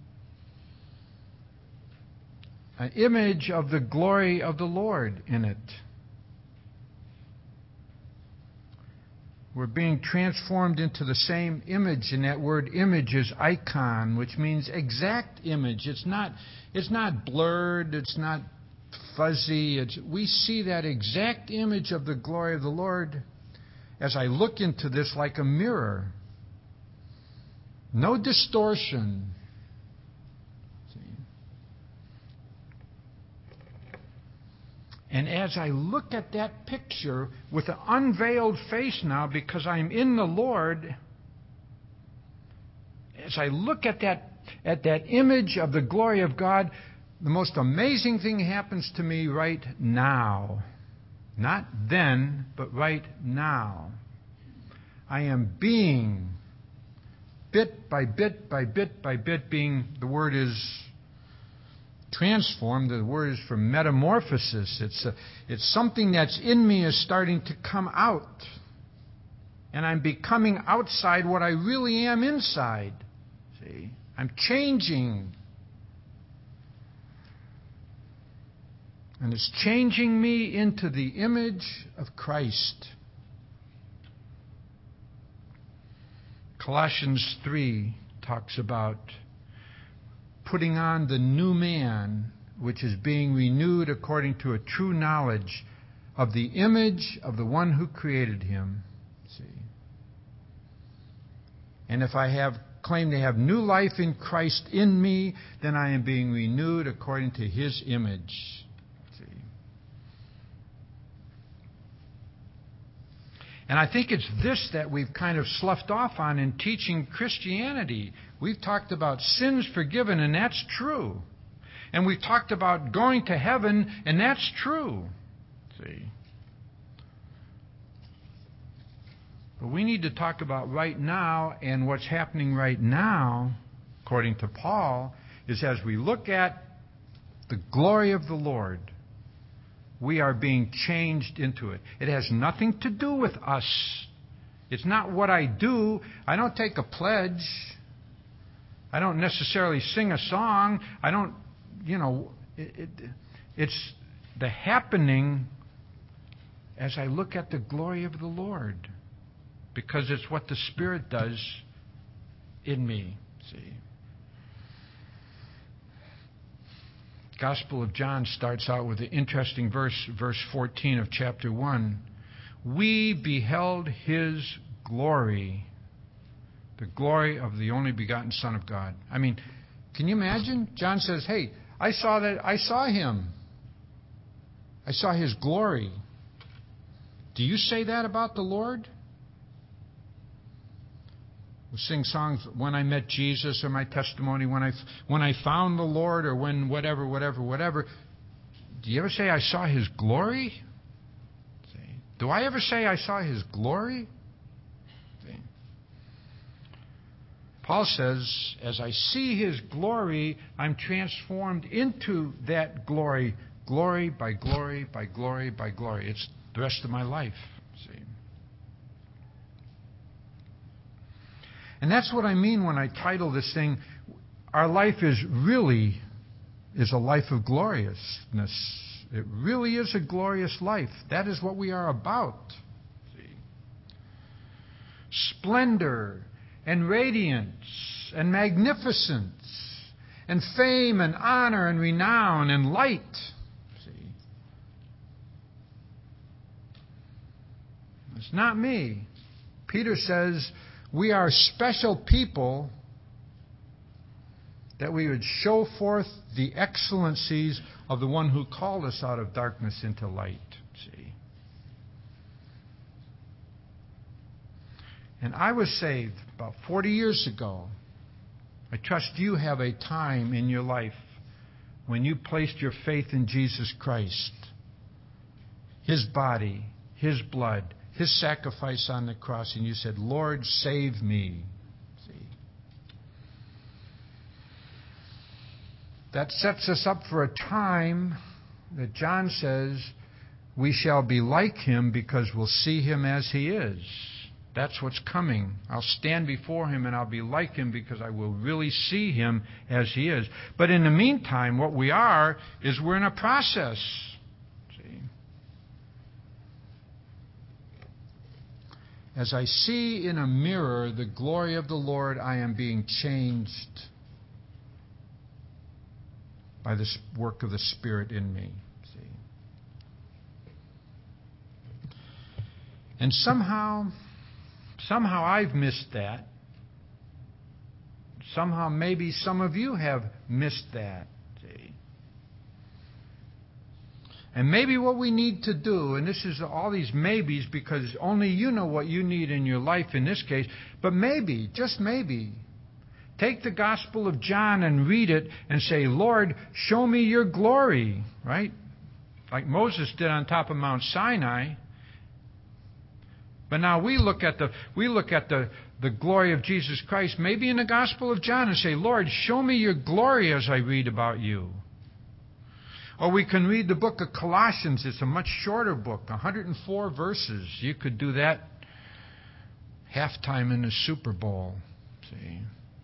An image of the glory of the Lord in it. We're being transformed into the same image, and that word image is icon, which means exact image. It's not blurred, it's not fuzzy. We see that exact image of the glory of the Lord as I look into this like a mirror. No distortion. And as I look at that picture with an unveiled face now, because I'm in the Lord, as I look at that image of the glory of God, the most amazing thing happens to me right now. Not then, but right now. I am being, bit by bit by bit by bit, being, the word is transformed. The word is for metamorphosis. It's something that's in me is starting to come out. And I'm becoming outside what I really am inside. See? I'm changing. And it's changing me into the image of Christ. Colossians 3 talks about putting on the new man, which is being renewed according to a true knowledge of the image of the one who created him. See? And if I claim to have new life in Christ in me, then I am being renewed according to His image. See? And I think it's this that we've kind of sloughed off on in teaching Christianity. We've talked about sins forgiven, and that's true. And we've talked about going to heaven, and that's true. See? But we need to talk about right now, and what's happening right now, according to Paul, is as we look at the glory of the Lord, we are being changed into it. It has nothing to do with us. It's not what I do. I don't take a pledge. I don't necessarily sing a song. I don't, it's the happening as I look at the glory of the Lord. Because it's what the Spirit does in me. See? Gospel of John starts out with an interesting verse 14 of chapter 1. We beheld His glory, the glory of the only begotten Son of God. I mean, can you imagine? John says, hey, I saw Him. I saw His glory. Do you say that about the Lord? We'll sing songs, when I met Jesus, or my testimony, when I found the Lord, or when whatever. Do you ever say, I saw His glory? See? Do I ever say I saw His glory? See? Paul says, as I see His glory, I'm transformed into that glory. Glory by glory by glory by glory. It's the rest of my life. See? And that's what I mean when I title this thing, Our Life is a life of gloriousness. It really is a glorious life. That is what we are about. See? Splendor and radiance and magnificence and fame and honor and renown and light. See? It's not me. Peter says, we are special people that we would show forth the excellencies of the one who called us out of darkness into light. See? And I was saved about 40 years ago. I trust you have a time in your life when you placed your faith in Jesus Christ, His body, His blood, His sacrifice on the cross, and you said, Lord, save me. See? That sets us up for a time that John says we shall be like Him because we'll see Him as He is. That's what's coming. I'll stand before Him and I'll be like Him because I will really see Him as He is. But in the meantime, what we are is we're in a process. As I see in a mirror the glory of the Lord, I am being changed by the work of the Spirit in me. See? And somehow I've missed that. Somehow maybe some of you have missed that. See? And maybe what we need to do, and this is all these maybes because only you know what you need in your life in this case, but maybe, just maybe, take the Gospel of John and read it and say, Lord, show me your glory, right? Like Moses did on top of Mount Sinai. But now we look at the glory of Jesus Christ, maybe in the Gospel of John, and say, Lord, show me your glory as I read about you. Or we can read the book of Colossians. It's a much shorter book, 104 verses. You could do that halftime in the Super Bowl. See?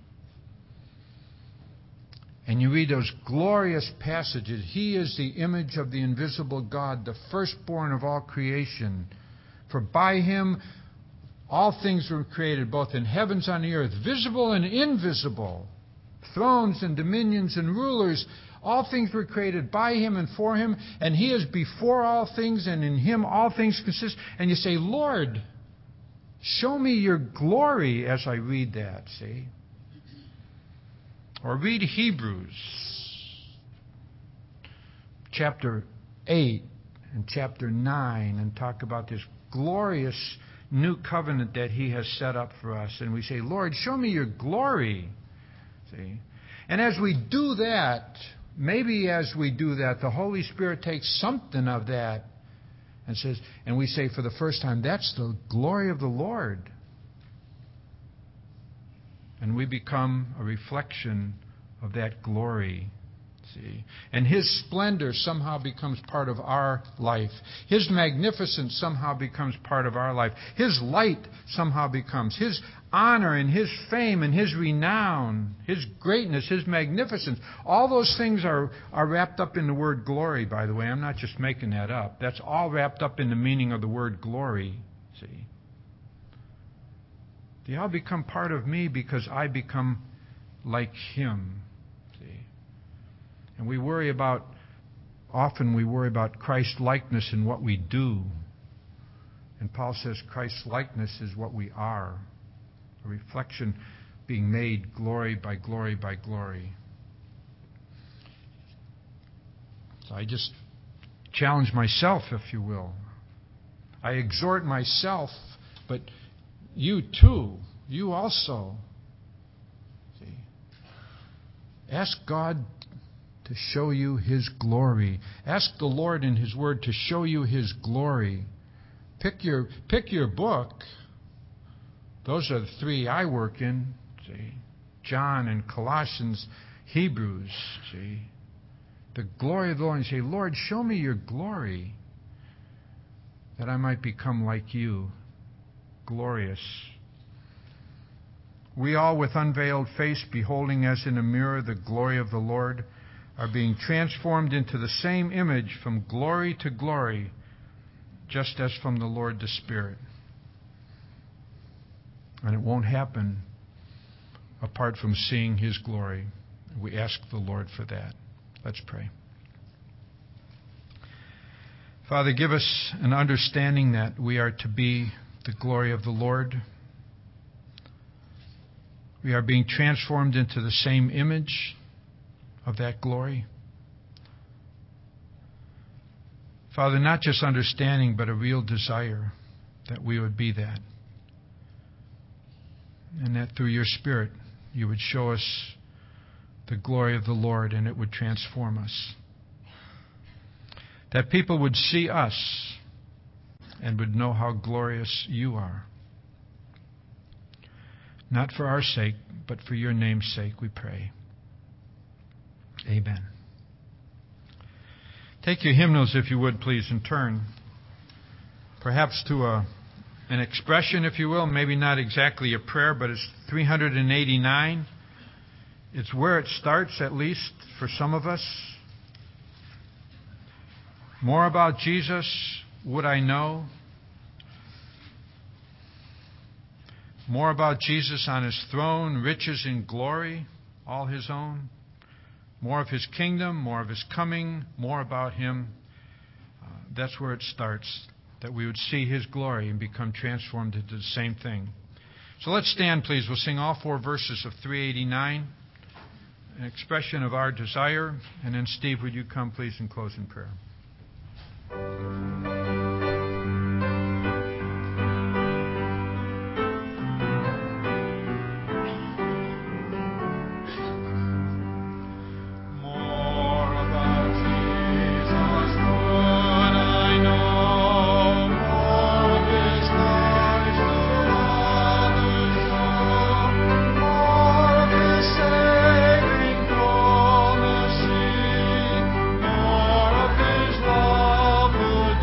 And you read those glorious passages. He is the image of the invisible God, the firstborn of all creation. For by Him all things were created, both in heavens and on the earth, visible and invisible, thrones and dominions and rulers. All things were created by Him and for Him, and He is before all things, and in Him all things consist. And you say, Lord, show me your glory as I read that, see? Or read Hebrews chapter 8 and chapter 9 and talk about this glorious new covenant that He has set up for us. And we say, Lord, show me your glory. See? And as we do that, maybe as we do that, the Holy Spirit takes something of that and says, and we say for the first time, that's the glory of the Lord. And we become a reflection of that glory. See? And His splendor somehow becomes part of our life. His magnificence somehow becomes part of our life. His light somehow becomes. His honor and His fame and His renown, His greatness, His magnificence. All those things are wrapped up in the word glory, by the way. I'm not just making that up. That's all wrapped up in the meaning of the word glory. See? They all become part of me because I become like Him. See? And often we worry about Christ-likeness in what we do. And Paul says Christ-likeness is what we are. A reflection being made glory by glory by glory. So I just challenge myself, if you will. I exhort myself, but you too You also. See? Ask God to show you His glory. Ask the Lord in His Word to show you His glory. Pick your book. Those are the three I work in. See? John and Colossians, Hebrews. See? The glory of the Lord. And say, Lord, show me your glory, that I might become like you, glorious. We all, with unveiled face, beholding as in a mirror the glory of the Lord, are being transformed into the same image from glory to glory, just as from the Lord the Spirit. And it won't happen apart from seeing His glory. We ask the Lord for that. Let's pray. Father, give us an understanding that we are to be the glory of the Lord. We are being transformed into the same image of that glory. Father, not just understanding, but a real desire that we would be that. And that through your Spirit, you would show us the glory of the Lord, and it would transform us. That people would see us and would know how glorious you are. Not for our sake, but for your name's sake, we pray. Amen. Take your hymnals, if you would, please, and turn perhaps to an expression, if you will, maybe not exactly a prayer, but it's 389. It's where it starts, at least for some of us. More about Jesus would I know. More about Jesus on His throne, riches in glory, all His own. More of His kingdom, more of His coming, more about Him. That's where it starts, that we would see His glory and become transformed into the same thing. So let's stand, please. We'll sing all 4 verses of 389, an expression of our desire. And then, Steve, would you come, please, and close in prayer? More of His love would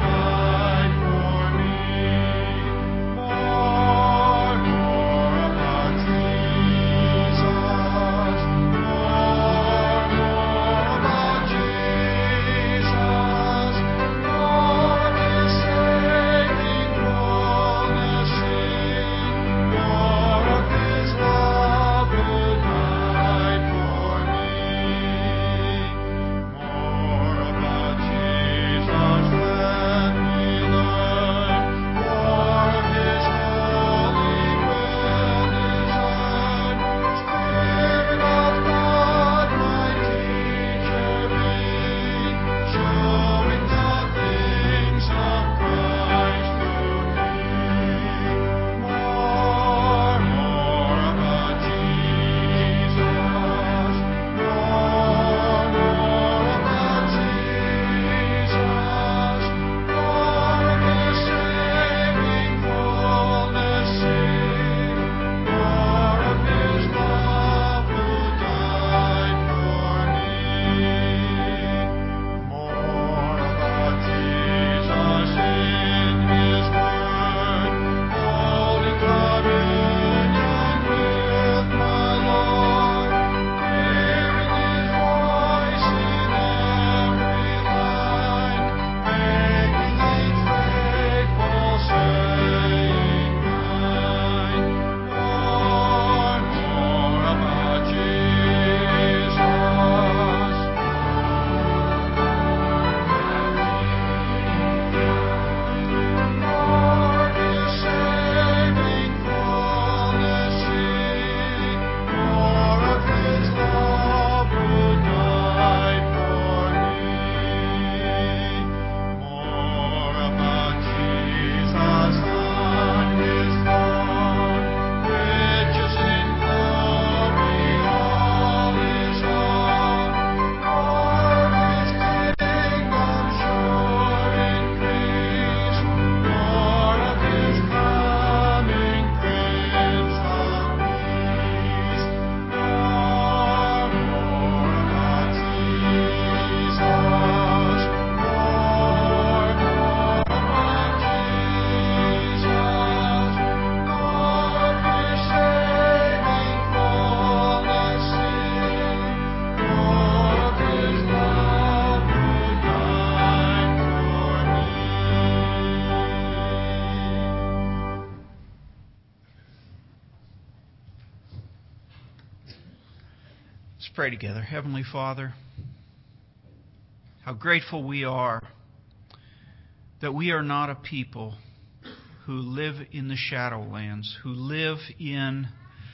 pray together. Heavenly Father, how grateful we are that we are not a people who live in the Shadowlands, who live in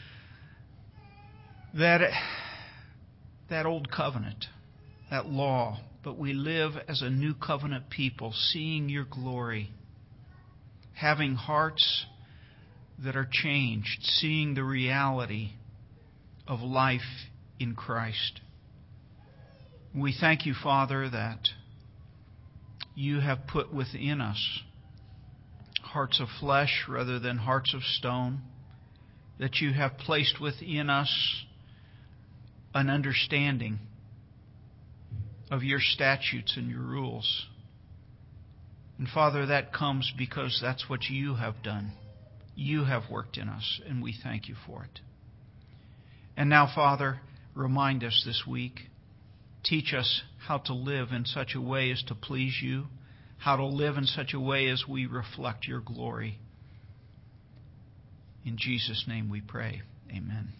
that old covenant, that law, but we live as a new covenant people, seeing your glory, having hearts that are changed, seeing the reality of life in Christ. We thank you, Father, that you have put within us hearts of flesh rather than hearts of stone, that you have placed within us an understanding of your statutes and your rules. And Father, that comes because that's what you have done. You have worked in us, and we thank you for it. And now, Father, remind us this week. Teach us how to live in such a way as to please you, how to live in such a way as we reflect your glory. In Jesus' name we pray. Amen.